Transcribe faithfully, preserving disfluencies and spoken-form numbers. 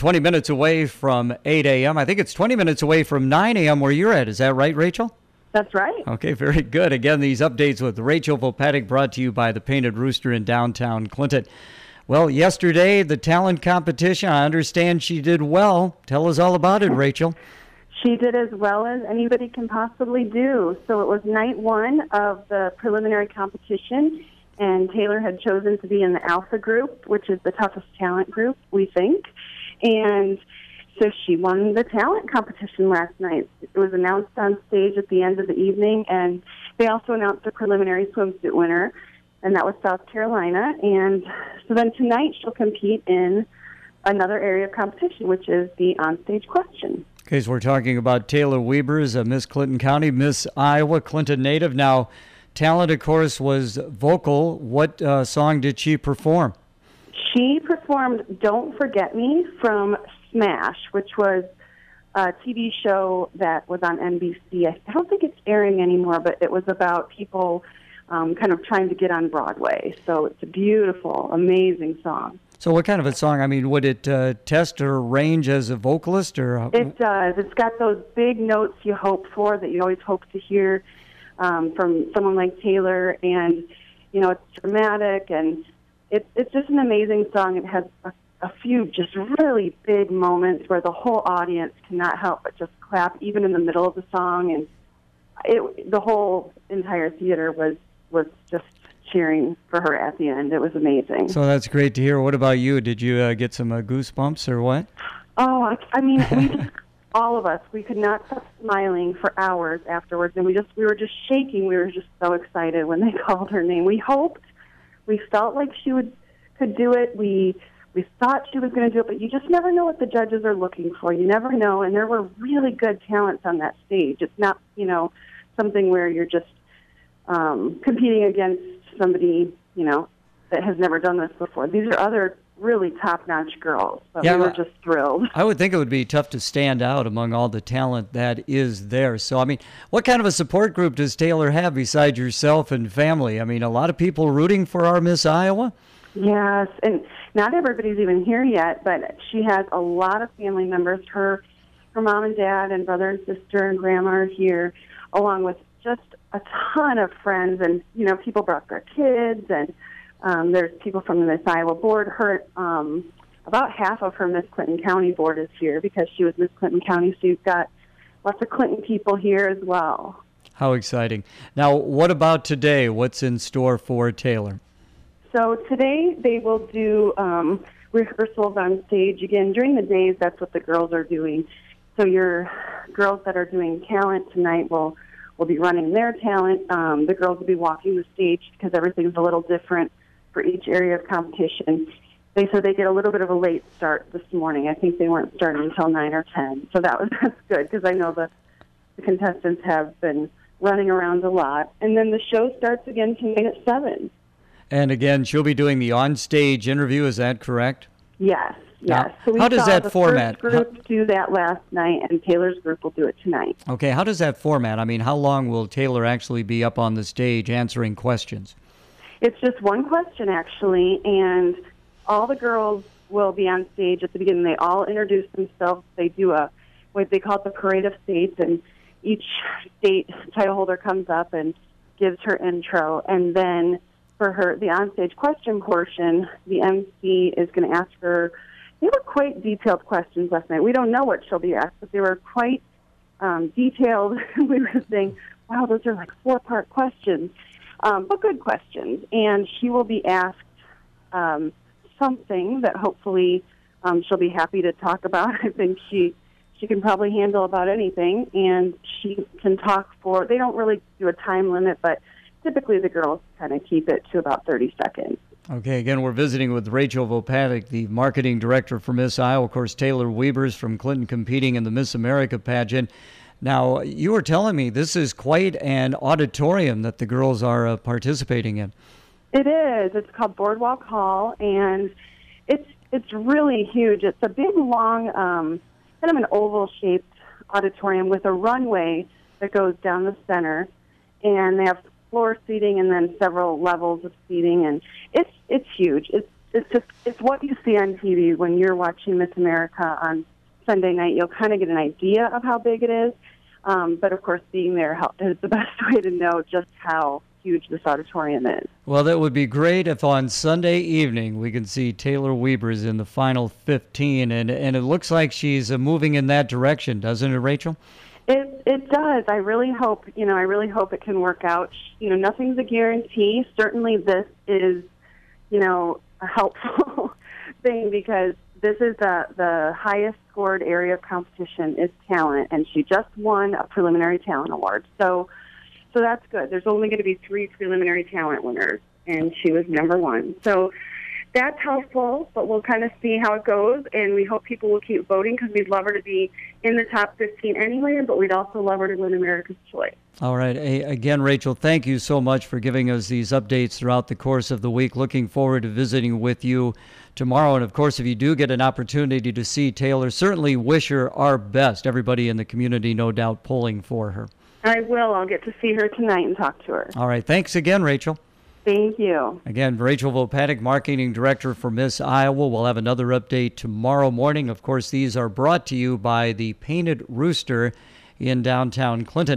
twenty minutes away from eight a.m. I think it's twenty minutes away from nine a.m. where you're at. Is that right, Rachel? That's right. Okay, very good. Again, these updates with Rachel Vopatic brought to you by the Painted Rooster in downtown Clinton. Well, yesterday, the talent competition, I understand she did well. Tell us all about it, Rachel. She did as well as anybody can possibly do. So it was night one of the preliminary competition, and Taylor had chosen to be in the Alpha group, which is the toughest talent group, we think. And so she won the talent competition last night. It was announced on stage at the end of the evening, and they also announced the preliminary swimsuit winner, and that was South Carolina. And so then tonight she'll compete in another area of competition, which is the onstage question. Okay, so we're talking about Taylor Wiebers, a Miss Clinton County, Miss Iowa, Clinton native. Now, talent, of course, was vocal. What uh, song did she perform? She performed Don't Forget Me from Smash, which was a T V show that was on N B C. I don't think it's airing anymore, but it was about people um, kind of trying to get on Broadway. So it's a beautiful, amazing song. So what kind of a song? I mean, would it uh, test her range as a vocalist? or? Uh, it does. It's got those big notes you hope for, that you always hope to hear um, from someone like Taylor. And, you know, it's dramatic, and it's, it's just an amazing song. It has a a few just really big moments where the whole audience cannot help but just clap, even in the middle of the song, and it, the whole entire theater was was just cheering for her at the end. It was amazing. So that's great to hear. What about you? Did you uh, get some uh, goosebumps or what? Oh, I, I mean, we just, all of us, we could not stop smiling for hours afterwards, and we just we were just shaking. We were just so excited when they called her name. We hoped, we felt like she would could do it. We We thought she was going to do it, but you just never know what the judges are looking for. You never know, and there were really good talents on that stage. It's not, you know, something where you're just um, competing against somebody, you know, that has never done this before. These are other really top-notch girls, but yeah, we were just thrilled. I would think it would be tough to stand out among all the talent that is there. So, I mean, what kind of a support group does Taylor have besides yourself and family? I mean, a lot of people rooting for our Miss Iowa? Yes, and not everybody's even here yet, but she has a lot of family members. Her her mom and dad and brother and sister and grandma are here, along with just a ton of friends. And, you know, people brought their kids, and um, there's people from the Miss Iowa board. Her um, about half of her Miss Clinton County board is here because she was Miss Clinton County, so you've got lots of Clinton people here as well. How exciting. Now, what about today? What's in store for Taylor? So today they will do um, rehearsals on stage. Again, during the days, that's what the girls are doing. So your girls that are doing talent tonight will, will be running their talent. Um, the girls will be walking the stage because everything's a little different for each area of competition. They So they get a little bit of a late start this morning. I think they weren't starting until nine or ten. So that was that's good because I know the, the contestants have been running around a lot. And then the show starts again tonight at seven. And again, she'll be doing the on-stage interview. Is that correct? Yes, yes. Now, so we how does saw that the format? First group how, do that last night, and Taylor's group will do it tonight. Okay, how does that format? I mean, how long will Taylor actually be up on the stage answering questions? It's just one question, actually, and all the girls will be on stage at the beginning. They all introduce themselves. They do a what they call it the parade of states, and each state title holder comes up and gives her intro, and then for her, the onstage question portion, the M C is going to ask her, they were quite detailed questions last night. We don't know what she'll be asked, but they were quite um, detailed. We were saying, wow, those are like four-part questions, um, but good questions. And she will be asked um, something that hopefully um, she'll be happy to talk about. I think she she can probably handle about anything, and she can talk for, they don't really do a time limit, but typically the girls kind of keep it to about thirty seconds. Okay, again, we're visiting with Rachel Vopatic, the marketing director for Miss Iowa. Of course, Taylor Wiebers from Clinton competing in the Miss America pageant. Now, you were telling me this is quite an auditorium that the girls are uh, participating in. It is. It's called Boardwalk Hall, and it's it's really huge. It's a big, long, um, kind of an oval-shaped auditorium with a runway that goes down the center, and they have floor seating and then several levels of seating, and it's it's huge. It's it's just it's what you see on T V when you're watching Miss America on Sunday night. You'll kind of get an idea of how big it is, um, but of course, being there help, is the best way to know just how huge this auditorium is. Well, that would be great if on Sunday evening we can see Taylor Wiebers in the final fifteen, and and it looks like she's uh, moving in that direction, doesn't it, Rachel? It it does. I really hope you know. I really hope it can work out. You know, nothing's a guarantee. Certainly, this is you know a helpful thing because this is the the highest scored area of competition is talent, and she just won a preliminary talent award. So. So that's good. There's only going to be three preliminary talent winners, and she was number one. So that's helpful, but we'll kind of see how it goes, and we hope people will keep voting because we'd love her to be in the top fifteen anyway, but we'd also love her to win America's Choice. All right. Hey, again, Rachel, thank you so much for giving us these updates throughout the course of the week. Looking forward to visiting with you tomorrow. And, of course, if you do get an opportunity to see Taylor, certainly wish her our best. Everybody in the community, no doubt, pulling for her. I will. I'll get to see her tonight and talk to her. All right. Thanks again, Rachel. Thank you. Again, Rachel Vopatic, Marketing Director for Miss Iowa. We'll have another update tomorrow morning. Of course, these are brought to you by the Painted Rooster in downtown Clinton.